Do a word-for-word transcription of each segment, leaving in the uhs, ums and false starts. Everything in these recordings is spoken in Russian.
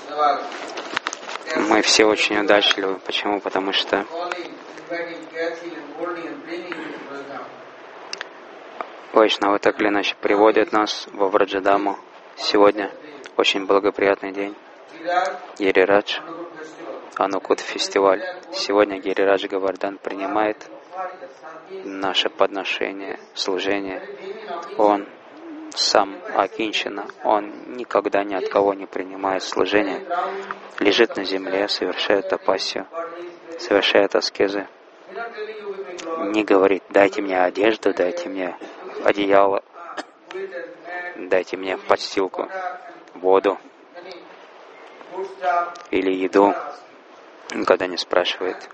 Мы все очень удачливы. Почему? Потому что Вайшнавы так или иначе приводят нас во Враджадаму. Сегодня очень благоприятный день. Гирирадж, Анукут фестиваль. Сегодня Гирирадж Говардан принимает наше подношение, служение. Он сам Акинчана, он никогда ни от кого не принимает служение. Лежит на земле, совершает тапассию, совершает аскезы. Не говорит: дайте мне одежду, дайте мне одеяло, дайте мне подстилку, воду или еду. Никогда не спрашивает.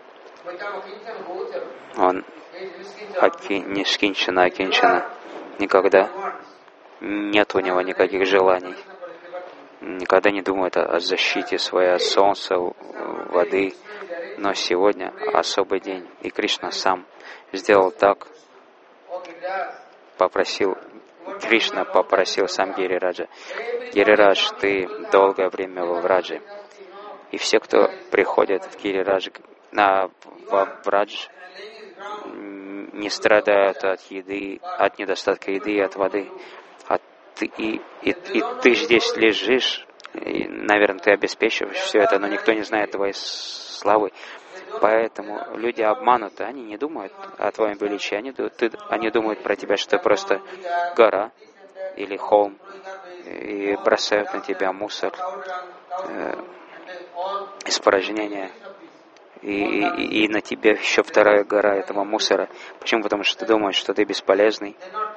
Он аки, не шкинчана, акинчана. Никогда нет у него никаких желаний. Никогда не думает о, о защите своей от солнца, воды. Но сегодня особый день. И Кришна сам сделал так, попросил, Кришна попросил сам Гирираджа: Гирирадж, ты долгое время во Врадже. И все, кто приходит в Гирирадж, на во Врадж, не страдают от еды, от недостатка еды и от воды. А ты, и, и, и ты здесь лежишь, и, наверное, ты обеспечиваешь все это, но никто не знает твоей славы. Поэтому люди обмануты, они не думают о твоем величии, они, ты, они думают про тебя, что ты просто гора или холм, и бросают на тебя мусор, э, испражнения, и, и, и на тебе еще вторая гора этого мусора. Почему? Потому что ты думаешь, что ты бесполезный.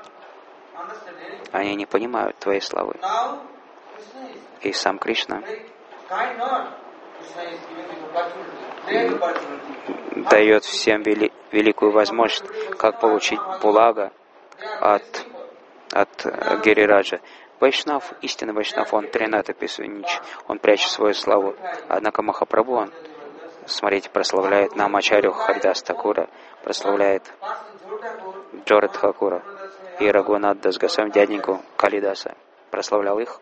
Они не понимают твоей славы. И сам Кришна дает всем вели, великую возможность, как получить блага от, от Гирираджа. Вайшнав, истинный Вайшнав, он тринат описывает, он прячет свою славу. Однако Махапрабху, он, смотрите, прославляет Намачарю Харидас Такура, прославляет Джора Тхакура и Рагунат Дас Госвами, дяденьку Калидаса, прославлял их.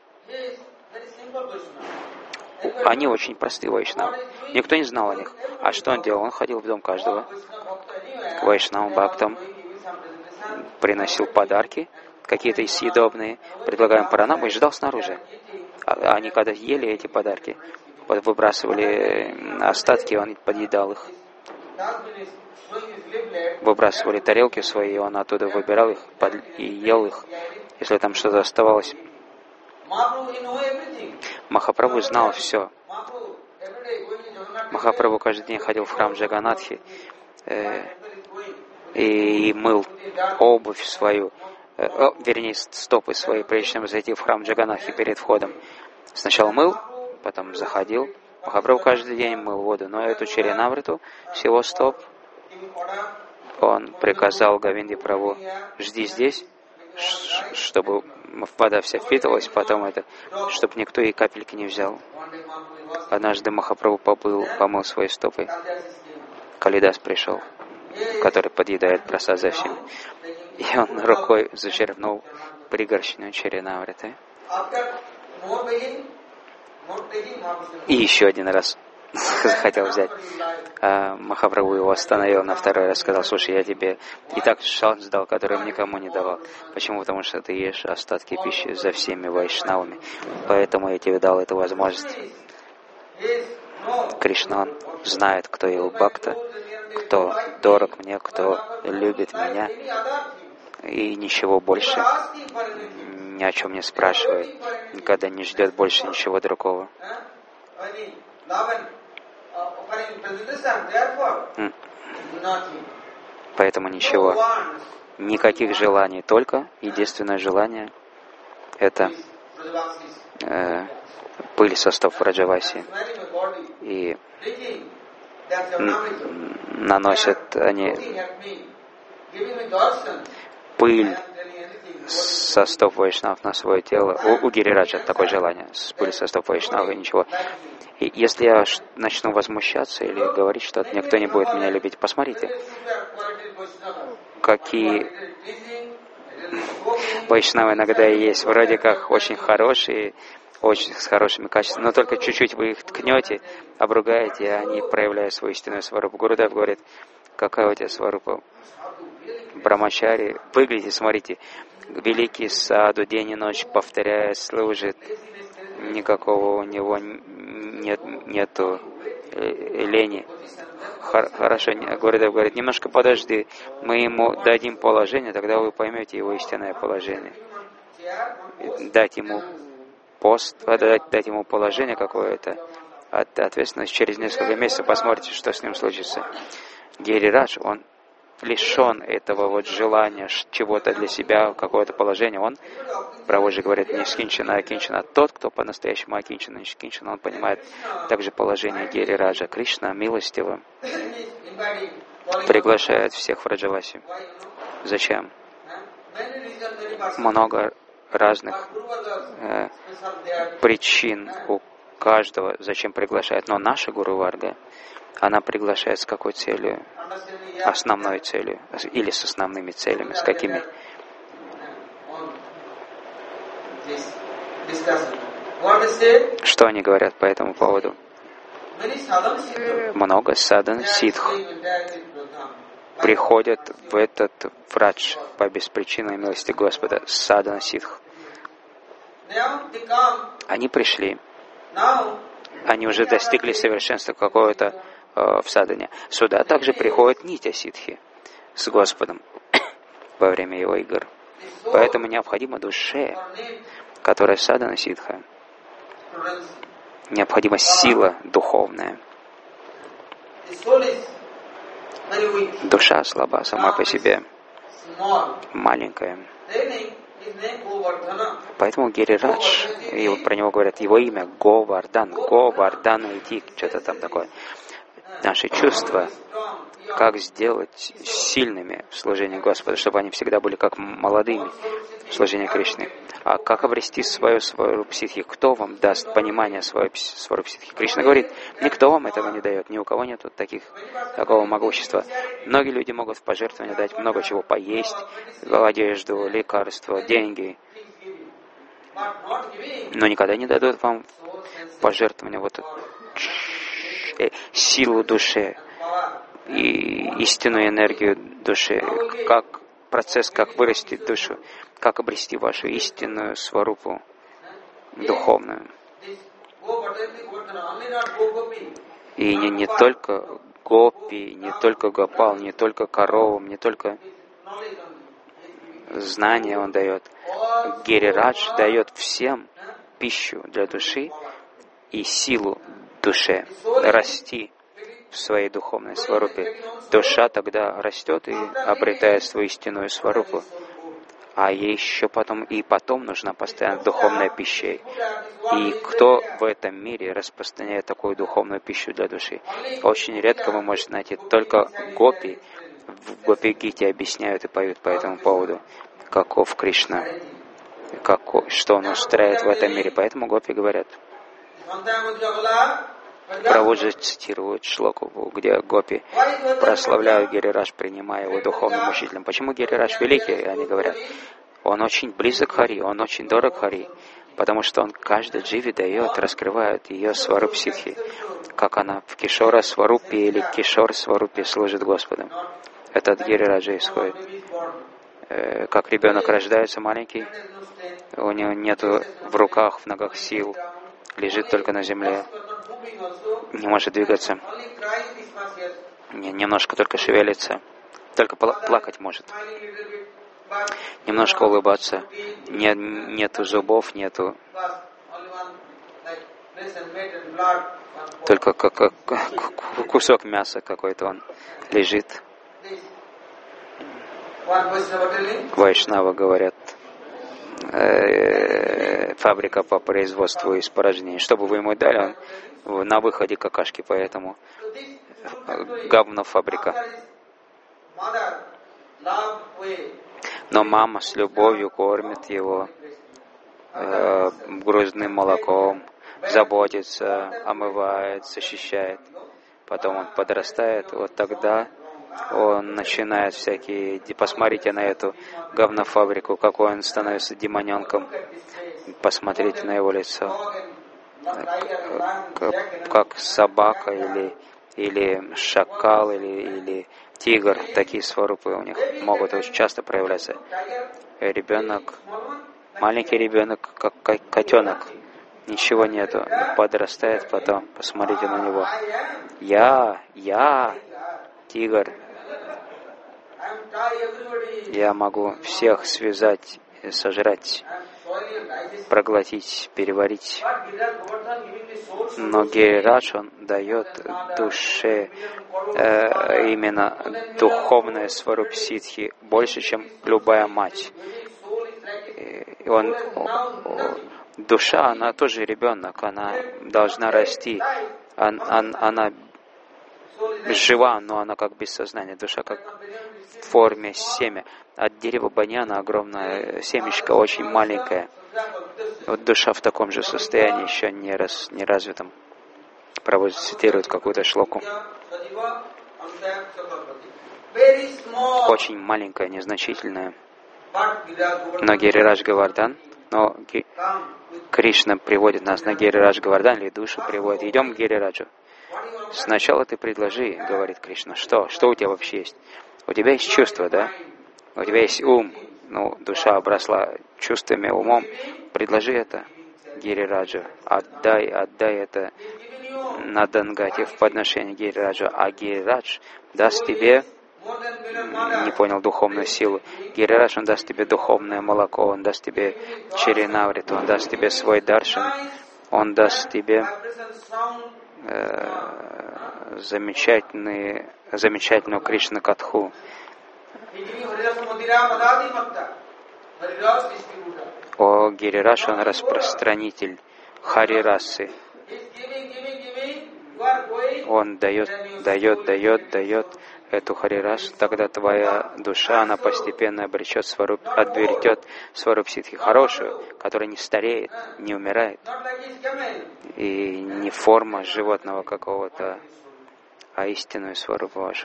Они очень простые вайшнавы. Никто не знал о них. А что он делал? Он ходил в дом каждого к вайшнавам, бхактам, приносил подарки, какие-то съедобные, предлагаем пранаму и ждал снаружи. Они когда ели эти подарки, выбрасывали остатки, он подъедал их. Выбрасывали тарелки свои, он оттуда выбирал их и ел их, если там что-то оставалось. Махапрабху знал все. Махапрабху каждый день ходил в храм Джаганатхи э, и мыл обувь свою, э, о, вернее, стопы свои, прежде чем зайти в храм Джаганатхи перед входом. Сначала мыл, потом заходил. Махапрабху каждый день мыл воду, но эту Чаринамриту с его стоп он приказал Говинде Прабху: жди здесь, чтобы вода вся впитывалась, потом это, чтобы никто и капельки не взял. Однажды Махапрабху побыл, помыл свои стопы. Калидас пришел, который подъедает прасад за всеми. И он рукой зачерпнул пригоршню Чаринамриты. И еще один раз захотел взять. А Махапрабху его остановил на второй раз, сказал: слушай, я тебе и так шанс дал, который никому не давал. Почему? Потому что ты ешь остатки пищи за всеми вайшнавами. Поэтому я тебе дал эту возможность. Кришна, он знает, кто его бхакта, кто дорог мне, кто любит меня, и ничего больше ни о чем не спрашивает, никогда не ждет больше ничего другого. Поэтому ничего, никаких желаний, только единственное желание — это э, пыль со стоп Враджаваси. И наносят они пыль со стоп Вайшнав на свое тело. У, у Гирираджа такое желание, с пыль со стоп Вайшнав и ничего. И если я начну возмущаться или говорить что-то, никто не будет меня любить. Посмотрите, какие Вайшнавы иногда есть, вроде как очень хорошие, очень с хорошими качествами, но только чуть-чуть вы их ткнете, обругаете, и они проявляют свою истинную сварупу. Гурудев говорит, какая у тебя сварупа? Брамачари, выглядите, смотрите, великий саду день и ночь, повторяя, служит, никакого у него нет, нету лени. Хорошо, Гурудев говорит, немножко подожди, мы ему дадим положение, тогда вы поймете его истинное положение. Дать ему пост, дать, дать ему положение какое-то, ответственность, через несколько месяцев посмотрите, что с ним случится. Гирирадж, он лишен этого вот желания чего-то для себя, какое-то положение, он, Прабхуджи говорит, не скинчана, а кинчана. Тот, кто по-настоящему акинчана, не скинчана, он понимает также положение Гирираджа. Кришна милостиво приглашает всех в Раджаваси. Зачем? Много разных э, причин у каждого, зачем приглашает. Но наша Гуру Варга, она приглашает с какой целью? Основной целью. Или с основными целями. С какими? Что они говорят по этому поводу? Много садан ситх приходят в этот врач по беспричинной милости Господа. Садан ситх. Они пришли. Они уже достигли совершенства какого-то э, в садане. Сюда также приходят нитя ситхи с Господом во время его игр. Поэтому необходимо душе, которая садана ситха, необходима сила духовная. Душа слаба сама по себе, маленькая. Поэтому Гирирадж, и про него говорят, его имя Говардан, Говардан идти, что-то там такое. Наши чувства, как сделать сильными в служении Господа, чтобы они всегда были как молодыми в служении Кришны. А как обрести свою свою психику? Кто вам даст понимание своей свою психики? Кришна говорит, никто вам этого не дает, ни у кого нет таких, такого могущества. Многие люди могут в пожертвование дать много чего поесть, одежду, лекарства, деньги, но никогда не дадут вам пожертвование вот силу души и истинную энергию души, как процесс, как вырастить душу, как обрести вашу истинную сварупу духовную. И не, не только гопи, не только гопал, не только коровам, не только знания он дает. Гирирадж дает всем пищу для души и силу душе расти в своей духовной сварупе. Душа тогда растет и обретает свою истинную сварупу. А ей еще потом и потом нужна постоянно духовная пища. И кто в этом мире распространяет такую духовную пищу для души? Очень редко вы можете найти. Только гопи в Гопи-гите объясняют и поют по этому поводу, каков Кришна, каков, что он устраивает в этом мире. Поэтому гопи говорят. Прабхуджи цитирует шлоку, где гопи прославляют Гирирадж, принимая его духовным учителем. Почему Гирирадж великий? Они говорят, он очень близок к Хари, он очень дорог Хари, потому что он каждой дживе дает, раскрывает ее сваруп ситхи, как она в Кишора сварупе или Кишор сварупе служит Господу. Это от Гирираджа исходит. Э, как ребенок рождается маленький, у него нету в руках, в ногах сил, лежит только на земле, не может двигаться, немножко только шевелится, только плакать может, немножко улыбаться, нет, нету зубов, нету, только как, как, как кусок мяса какой-то он лежит. Вайшнавы говорят, э, фабрика по производству испражнений. Что бы вы ему дали, он на выходе какашки, поэтому говно фабрика. Но мама с любовью кормит его э, грудным молоком, заботится, омывает, защищает. Потом он подрастает, вот тогда он начинает всякие, посмотрите на эту говнофабрику, какой он становится демоненком, посмотрите на его лицо, как, как собака или, или шакал или, или тигр, такие сварупы у них могут очень часто проявляться. Ребенок, маленький ребенок, как котенок, ничего нету, подрастает потом, посмотрите на него. Я, я, тигр, я могу всех связать, сожрать, проглотить, переварить. Но Гирирадж, он дает душе э, именно духовное сварупситхи больше, чем любая мать. И он, душа, она тоже ребенок, она должна расти, она, она, она жива, но она как без сознания, душа как в форме семя. От дерева баньяна огромное семечко, очень маленькое. Вот душа в таком же состоянии, еще не, раз, не развитом. Прабхупада цитирует какую-то шлоку. Очень маленькая, незначительная. Но Гирирадж Говардан, но Ги... Кришна приводит нас на Гирирадж Говардан, или душу приводит. Идем к Гирираджу. Сначала ты предложи, говорит Кришна, что? Что у тебя вообще есть? У тебя есть чувство, да? У тебя есть ум. Ну, душа обросла чувствами, умом. Предложи это Гирираджу. Отдай, отдай это на Дангате в подношение Гирираджу. А Гирирадж даст тебе, не понял, духовную силу. Гирирадж, он даст тебе духовное молоко, он даст тебе чаринавриту, он даст тебе свой даршан, он даст тебе э, замечательный, замечательную Кришна Катху. О, Гирирадж, он распространитель Хари-расы. Он дает, дает, дает, дает эту Хари-расу, тогда твоя душа, она постепенно обретет сваруп, обретет сварупситхи хорошую, которая не стареет, не умирает, и не форма животного какого-то, а истинную сварупу вашу.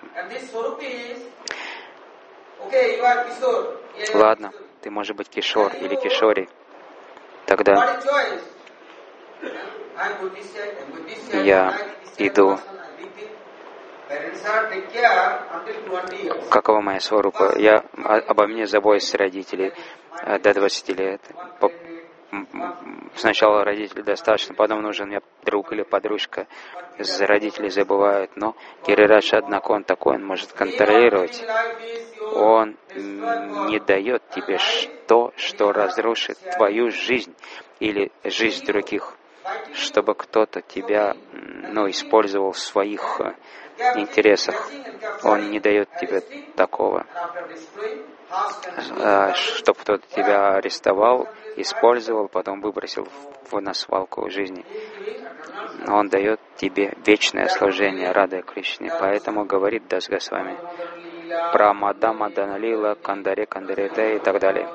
Ладно, ты можешь быть кишор или кишори. Тогда я иду. Какова моя сварупа? Я обо мне заботятся родители до двадцати лет. Сначала родители достаточно, потом нужен мне друг или подружка. За родителей забывают, но Гирирадж, однако, он такой, он может контролировать. Он не дает тебе то, что разрушит твою жизнь или жизнь других, чтобы кто-то тебя, ну, использовал в своих интересах. Он не дает тебе такого, чтобы кто-то тебя арестовал, использовал, потом выбросил в, на свалку жизни. Он дает тебе вечное служение Рады Кришне. Поэтому говорит Дас Госвами про Мада Мадана Лила, Кандаре Кандарете и так далее.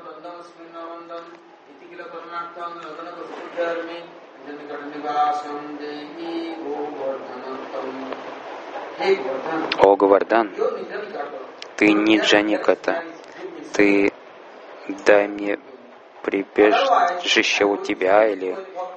О, Говардан, ты не Джаниката, ты дай мне прибежище у тебя, или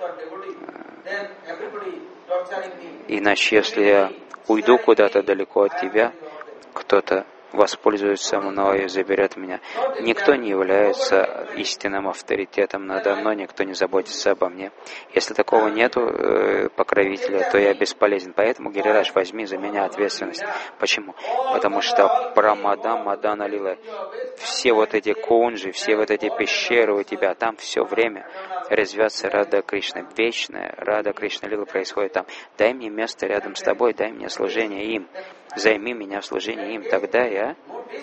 иначе, если я уйду куда-то далеко от тебя, кто-то воспользуется мной и заберет меня. Никто не является истинным авторитетом надо мной, никто не заботится обо мне. Если такого нету э, покровителя, то я бесполезен. Поэтому, Гирирадж, возьми за меня ответственность. Почему? Потому что Прамада Мадана Лила, все вот эти кунджи, все вот эти пещеры у тебя, там все время развивается Рада Кришна. Вечная Рада Кришна Лила происходит там. Дай мне место рядом с тобой, дай мне служение им. Займи меня в служении им, тогда я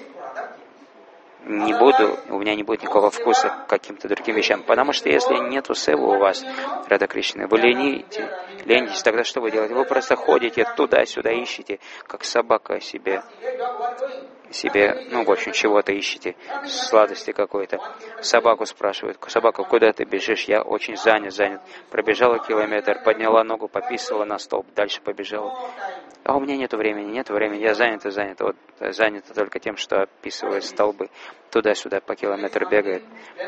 не буду, у меня не будет никакого вкуса к каким-то другим вещам. Потому что если нету севы у вас, Рада Кришна, вы лените, ленитесь, тогда что вы делаете? Вы просто ходите туда-сюда, ищете, как собака себе себе, ну, в общем, чего-то ищете, сладости какой-то. Собаку спрашивают: собака, куда ты бежишь? Я очень занят, занят. Пробежала километр, подняла ногу, пописала на столб, дальше побежала. А у меня нету времени, нету времени, я занята, занята. Вот занята только тем, что описывает столбы, туда-сюда по километру бегает.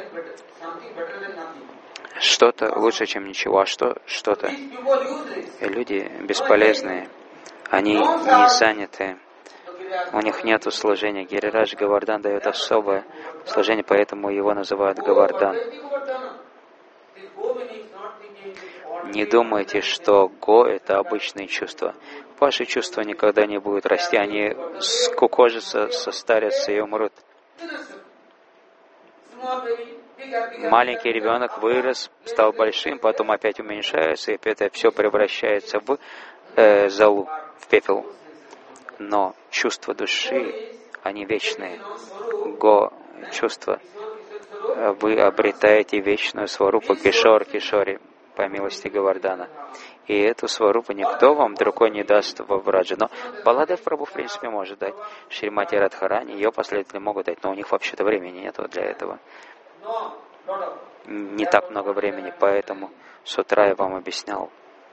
Что-то лучше, чем ничего, а что? Что-то. И люди бесполезные, они не заняты, у них нет служения. Гирирадж Говардан дает особое служение, поэтому его называют Говардан. Не думайте, что го — это обычные чувства. Ваши чувства никогда не будут расти, они скукожатся, состарятся и умрут. Маленький ребенок вырос, стал большим, потом опять уменьшается, и это все превращается в э, золу, в пепел. Но чувства души, они вечные. Го — чувства. Вы обретаете вечную сварупу Кишор Кишори, по милости Говардана. И эту сварупу никто вам другой не даст во Враджа. Но Баладев Прабху, в принципе, может дать. Шримати Радхарани, ее последователи могут дать, но у них вообще-то времени нету для этого. Не так много времени, поэтому с утра я вам объяснял,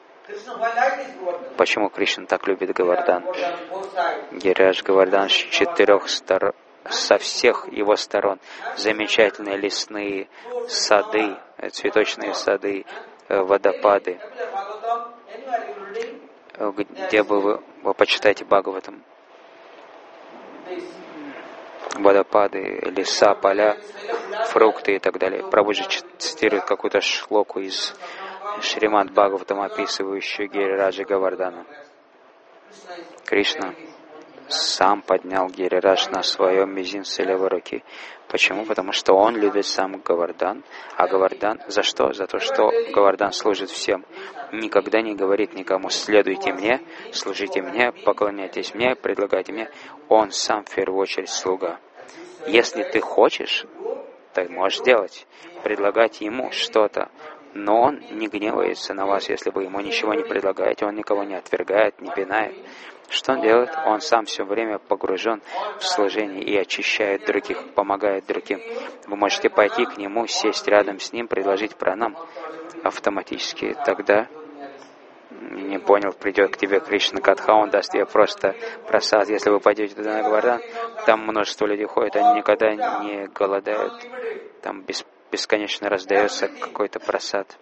почему Кришна так любит Говардан. Гирирадж Говардан с четырех сторон, со всех его сторон, замечательные лесные сады, цветочные сады, водопады. Где бы вы, вы почитаете Бхагаватам, водопады, леса, поля, фрукты и так далее. Прабхуджи цитирует какую-то шлоку из Шримад Бхагаватам, описывающую Гирираджа Говардана. Кришна сам поднял Гирирадж на своем мизинце левой руки. Почему? Потому что он любит сам Говардан. А Говардан за что? За то, что Говардан служит всем. Никогда не говорит никому: следуйте мне, служите мне, поклоняйтесь мне, предлагайте мне. Он сам в первую очередь слуга. Если ты хочешь, ты можешь делать, предлагать ему что-то. Но он не гневается на вас, если вы ему ничего не предлагаете, он никого не отвергает, не пинает. Что он делает? Он сам все время погружен в служение и очищает других, помогает другим. Вы можете пойти к нему, сесть рядом с ним, предложить пранам автоматически. Тогда, не понял, придет к тебе Кришна Катха, он даст тебе просто просад. Если вы пойдете туда на Говардан, там множество людей ходят, они никогда не голодают, там без бесконечно раздается какой-то просад.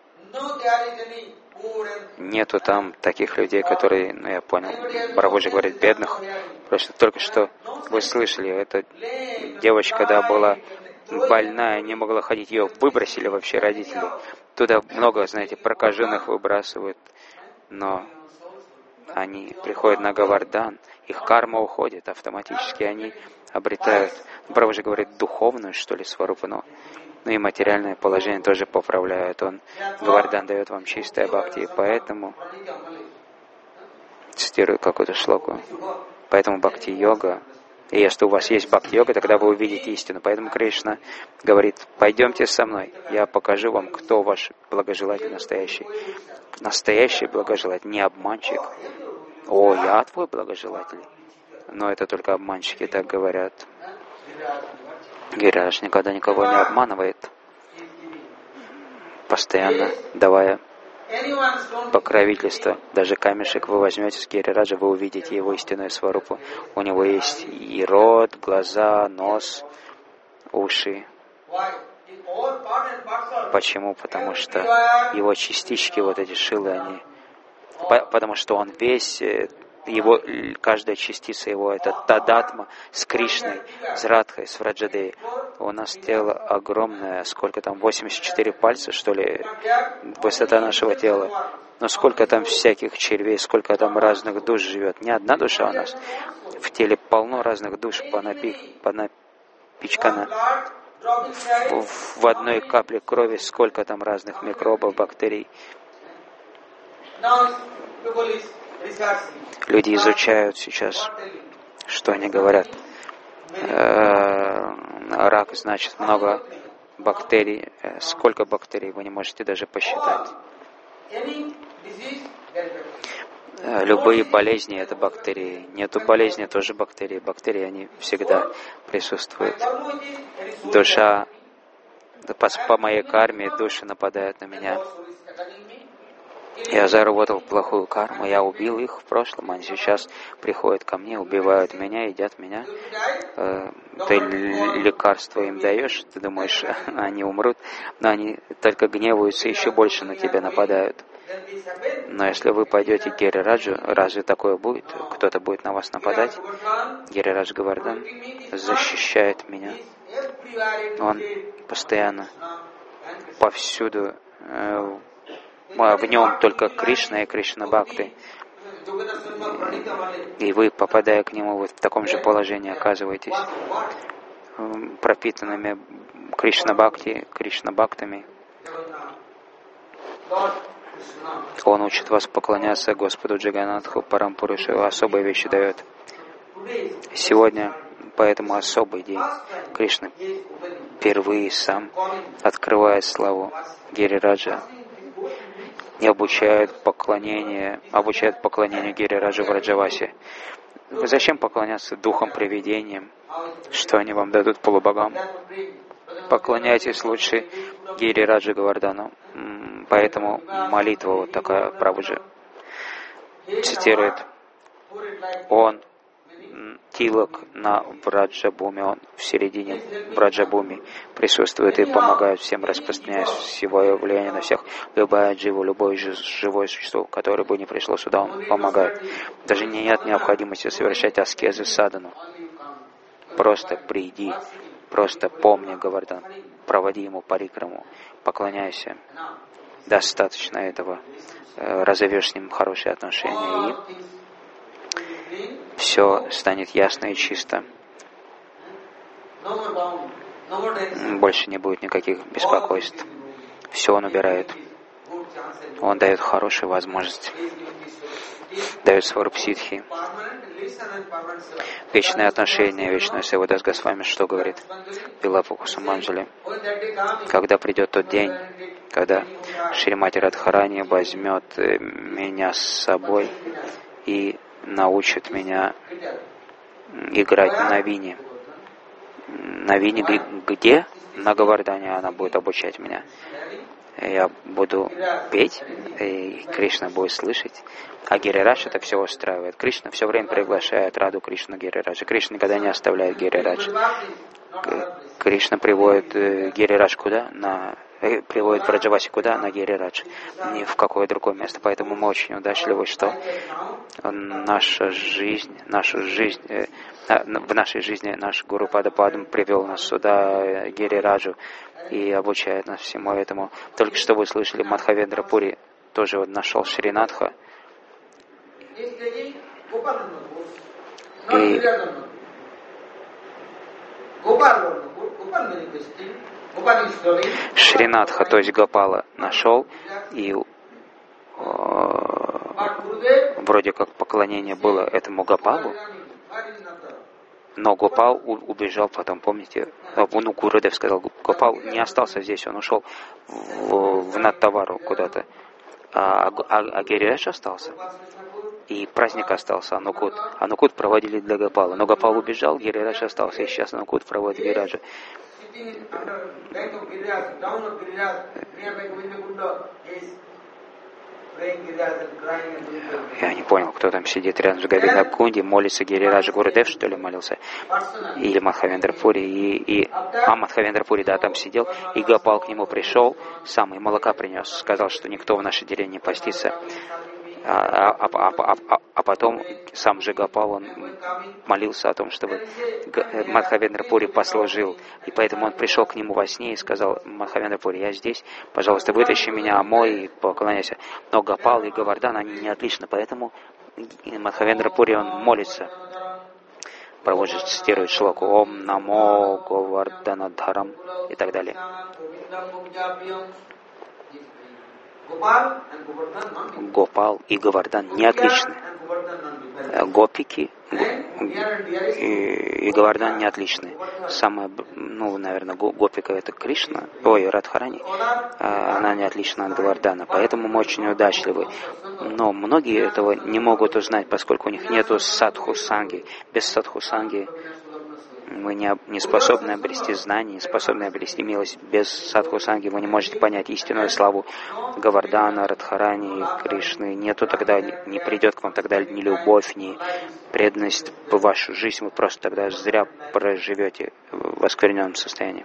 Нету там таких людей, которые, ну я понял, Прабхуджи говорит, бедных. Просто только что вы слышали, эта девочка, когда была больная, не могла ходить, ее выбросили вообще родители. Туда много, знаете, прокаженных выбрасывают, но они приходят на Говардан, их карма уходит автоматически, они обретают, Прабхуджи говорит, духовную, что ли, сварупу, но ну и материальное положение тоже поправляет. Он, Говардан, дает вам чистое бхакти, и поэтому, цитирую какую-то шлоку, поэтому бхакти-йога, и если у вас есть бхакти-йога, тогда вы увидите истину. Поэтому Кришна говорит: пойдемте со мной, я покажу вам, кто ваш благожелатель настоящий. Настоящий благожелатель, не обманщик. О, я твой благожелатель. Но это только обманщики так говорят. Гирирадж никогда никого не обманывает, постоянно давая покровительство. Даже камешек вы возьмете с Гирираджа, вы увидите его истинную сварупу. У него есть и рот, глаза, нос, уши. Почему? Потому что его частички, вот эти шилы, они... Потому что он весь... Его, каждая частица его — это Тадатма с Кришной, с Радхой, с Враджадеей. У нас тело огромное, сколько там, восемьдесят четыре пальца, что ли, высота нашего тела. Но сколько там всяких червей, сколько там разных душ живет. Не одна душа у нас. В теле полно разных душ, понапи, понапичкано. В, в одной капле крови сколько там разных микробов, бактерий. Люди изучают сейчас, что они говорят. Рак, значит, много бактерий. Сколько бактерий, вы не можете даже посчитать. Любые болезни — это бактерии. Нету болезни — тоже бактерии. Бактерии, они всегда присутствуют. Душа, по, по моей карме души нападают на меня. Я заработал плохую карму, я убил их в прошлом, они сейчас приходят ко мне, убивают меня, едят меня. Ты лекарство им даешь, ты думаешь, они умрут, но они только гневаются, еще больше на тебя нападают. Но если вы пойдете к Гирираджу, разве такое будет? Кто-то будет на вас нападать? Гирирадж Говардхан защищает меня. Он постоянно, повсюду, э, в нем только Кришна и Кришна Бхакти. И вы, попадая к нему, вы в таком же положении оказываетесь, пропитанными Кришна Бхакти, Кришна Бхактами. Он учит вас поклоняться Господу Джаганатху, Парампурушу, особые вещи дает. Сегодня, поэтому особый день, Кришна впервые сам открывает славу Гирираджа и обучает поклонение, обучает поклонению Гирираджа в Раджавасе. Зачем поклоняться духам, привидениям? Что они вам дадут, полубогам? Поклоняйтесь лучше Гирираджа Говардхану. Поэтому молитва вот такая, Прабхуджи цитирует. Он тилок на Враджабуме, он в середине Враджабуми присутствует и помогает всем, распространяя свое влияние на всех. Любая джива, любое живое существо, которое бы не пришло сюда, он помогает. Даже нет необходимости совершать аскезы садану. Просто приди, просто помни Говардхан, проводи ему парикраму, поклоняйся. Достаточно этого, разовьешь с ним хорошие отношения, и все станет ясно и чисто. Больше не будет никаких беспокойств. Все он убирает. Он дает хорошие возможности. Дает сварупсидхи. Вечное отношение, вечное сева. Дас Госвами что говорит? Вилапа Кусуманджали. Когда придет тот день, когда Шримати Радхарани возьмет меня с собой и научит меня играть на вине. На вине где? На Говардхане она будет обучать меня. Я буду петь, и Кришна будет слышать. А Гирирадж это все устраивает. Кришна все время приглашает Раду Кришну Гирираджа. Кришна никогда не оставляет Гирираджа. Кришна приводит Гирирадж куда? На приводит Браджаваси куда? На Гирирадж. Ни в какое другое место. Поэтому мы очень удачливы, что наша жизнь, нашу жизнь, в нашей жизни наш Гуру Падападам привел нас сюда, Гирираджу, и обучает нас всему этому. Только что вы слышали, Мадхавендра Пури тоже вот нашел Шринатха. И Шринатха, то есть Гопала, нашел, и э, вроде как поклонение было этому Гопалу, но Гопал убежал потом, помните, ну, Гурудев сказал, Гопал не остался здесь, он ушел в, в Наттавару куда-то, а, а, а Гирирадж остался. И праздник остался, Анукут. Анукут проводили для Гопала. Но Гопал убежал, Гирирадж остался, и сейчас Анукут проводит Гирираджа. Я не понял, кто там сидит рядом с Говинда Кунди, молится Гирираджа, Гурудев, что ли, молился? Или Мадхавендра Пури, и, и... А, Мадхавендра Пури, да, там сидел, и Гопал к нему пришел, сам и молока принес, сказал, что никто в нашей деревне не постится. А, а, а, а, а, а потом сам же Гопал, он молился о том, чтобы Мадхавендра Пури послужил. И поэтому он пришел к нему во сне и сказал, Мадхавендра Пури, я здесь, пожалуйста, вытащи меня, омой и поклоняйся. Но Гопал и Говардхан, они не отличны, поэтому Мадхавендра Пури, он молится. Прабхуджи цитирует шлоку «Ом намо Говардханадхарам» и так далее. Гопал и Говардхан не отличны. гопики и, и Говардан не отличны. Самая, ну, наверное, гопика это Кришна, ой, Радхарани, она не отлична от Говардана, поэтому мы очень удачливы. Но многие этого не могут узнать, поскольку у них нету садху-санги. Без садху-санги мы не, не способны обрести знания, не способны обрести милость. Без садху-санги вы не можете понять истинную славу Говардана, Радхарани, Кришны. Нету тогда, не придет к вам тогда ни любовь, ни преданность в вашу жизнь. Вы просто тогда зря проживете в оскверненном состоянии.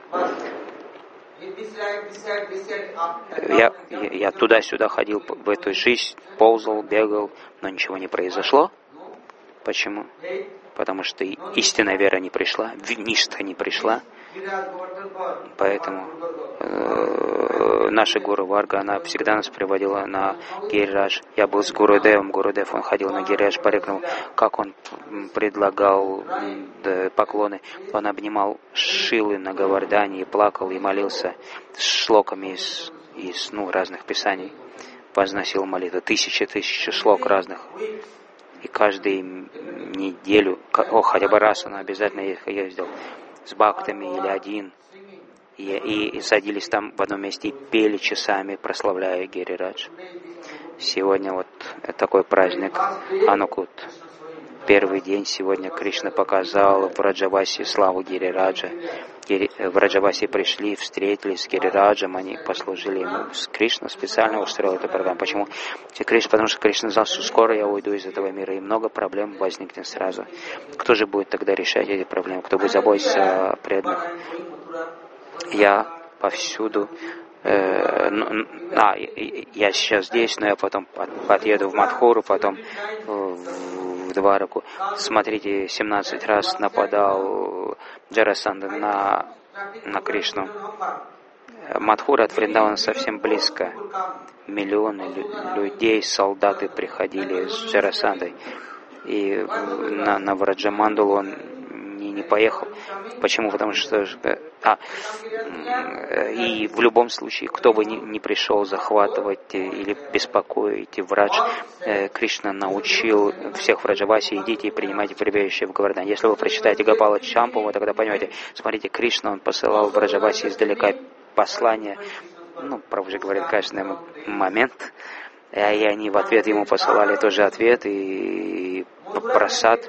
Я, я, я туда-сюда ходил в эту жизнь, ползал, бегал, но ничего не произошло. Почему? Потому что истинная вера не пришла, ништа не пришла. Поэтому э, наша Гуру Варга, она всегда нас приводила на Гирирадж. Я был с Гурудевом, Гурудев, он ходил на Гирирадж, порекнул, как он предлагал да, поклоны. Он обнимал шилы на Говардане и плакал, и молился с шлоками из, из ну, разных писаний. Возносил молитву, тысячи-тысячи шлок разных. И каждую неделю, о, хотя бы раз он обязательно ездил с бхактами или один. И, и, и садились там в одном месте и пели часами, прославляя Гирирадж. Сегодня вот такой праздник Анукут. Первый день сегодня Кришна показал в Раджавасе славу Гирираджа. Гири... В Раджавасе пришли, встретились с Гирираджем, они послужили ему. Кришна специально устроил эту программу. Почему? Кришна, потому что Кришна знал, что скоро я уйду из этого мира, и много проблем возникнет сразу. Кто же будет тогда решать эти проблемы? Кто будет заботиться о преданных? Я повсюду. Э, ну, а, я сейчас здесь, но я потом подъеду в Мадхуру, потом в Двараку. Смотрите, семнадцать раз нападал Джарасанда на, на Кришну. Мадхура от Вриндавана совсем близко. Миллионы лю- людей, солдаты приходили с Джарасандой. И на, на Враджамандалу он не, не поехал. Почему? Потому что... А, и в любом случае, кто бы ни, ни пришел захватывать или беспокоить Врадж, э, Кришна научил всех в Раджавасе: идите и принимайте прибежище в Говардане. Если вы прочитаете Гопала Чампу, вы тогда поймете, смотрите, Кришна, он посылал в Раджавасе издалека послания, ну, Прабхуджи говорит, каждый момент, и они в ответ ему посылали тоже ответ, и просад.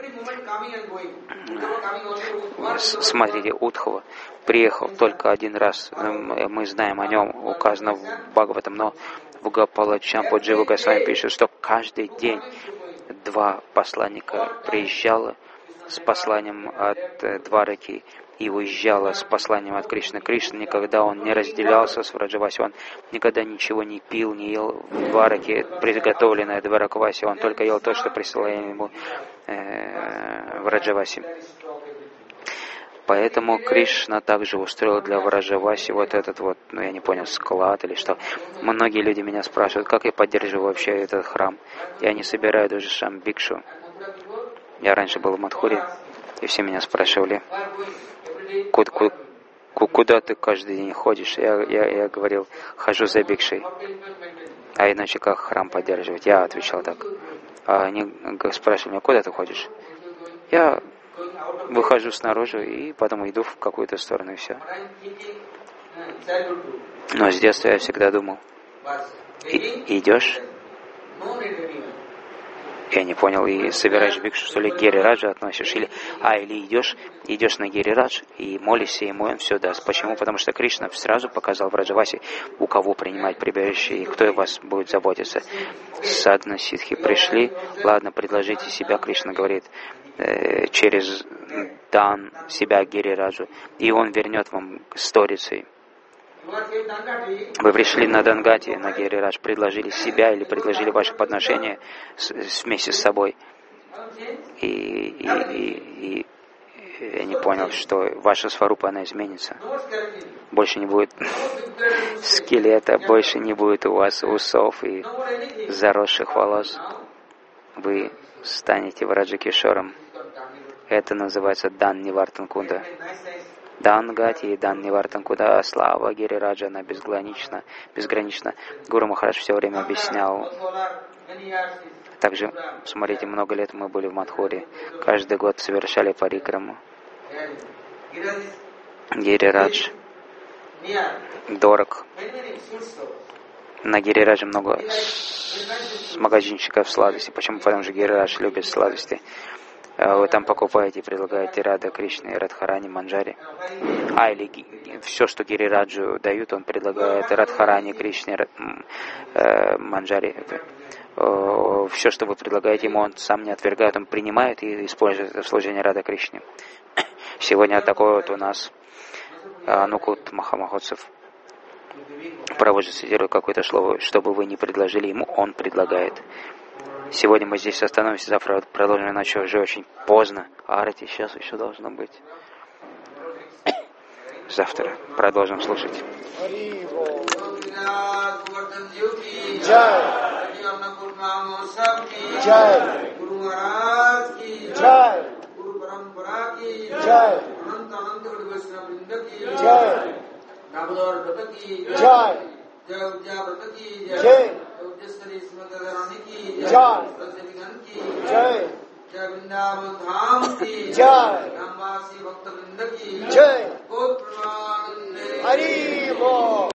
Смотрите, Удхава приехал только один раз, мы знаем о нем, указано в Бхагаватам, но в Гопала Чампу Джива Госвами пишет, что каждый день два посланника приезжало с посланием от Двараки и уезжало с посланием от Кришны. Кришна никогда он не разделялся с Враджаваси, он никогда ничего не пил, не ел в Двараке, приготовленное Дваракваси, он только ел то, что присылали ему э, Враджаваси. Поэтому Кришна также устроил для Враджаваси вот этот вот, ну я не понял, склад или что. Многие люди меня спрашивают, как я поддерживаю вообще этот храм. Я не собираю даже сам бикшу. Я раньше был в Мадхуре, и все меня спрашивали, куда, куда, куда ты каждый день ходишь? Я, я, я говорил, хожу за бикшей. А иначе как храм поддерживать? Я отвечал так. А они спрашивали меня, куда ты ходишь? Я выхожу снаружи и потом иду в какую-то сторону, и все. Но с детства я всегда думал, и, идешь, я не понял, и собираешь бикшу, что ли, к Гирираджу относишь, или, а, или идешь, идешь на Гирирадж и молишься ему, он все даст. Почему? Потому что Кришна сразу показал в Раджавасе, у кого принимать прибежище и кто о вас будет заботиться. Садхана ситхи пришли, ладно, предложите себя, Кришна говорит, э, через дан себя Гирираджу, и он вернет вам сторицей. Вы пришли на Дангати, на Гирирадж, предложили себя или предложили ваше подношение с, с, вместе с собой. И, и, и, и я не понял, что ваша сварупа, она изменится. Больше не будет скелета, больше не будет у вас усов и заросших волос. Вы станете Враджакишором. Это называется Дан Нивартанкунда. Дан Гати и Дан Нивартанкунда, слава Гирираджа, она безгранична, безгранична. Гуру Махарадж все время объяснял, Также, смотрите, много лет мы были в Мадхуре. Каждый год совершали парикраму. Гирирадж дорог. На Гирирадже много магазинчиков сладостей. Почему? Потому что Гирирадж любит сладости. Вы там покупаете и предлагаете Рада Кришне, Радхарани, Манджари. А, или все, что Гирираджу дают, он предлагает Радхарани, Кришне, Манджари. Все, что вы предлагаете ему, он сам не отвергает, он принимает и использует это в служении Рада Кришне. Сегодня такой вот у нас Анукут Махамахотсов проводит, цитирую какое-то слово, что бы вы ни предложили ему, он предлагает. Сегодня мы здесь остановимся, завтра продолжим, иначе уже очень поздно. Арати сейчас еще должно быть. Завтра продолжим слушать. Jai Haribo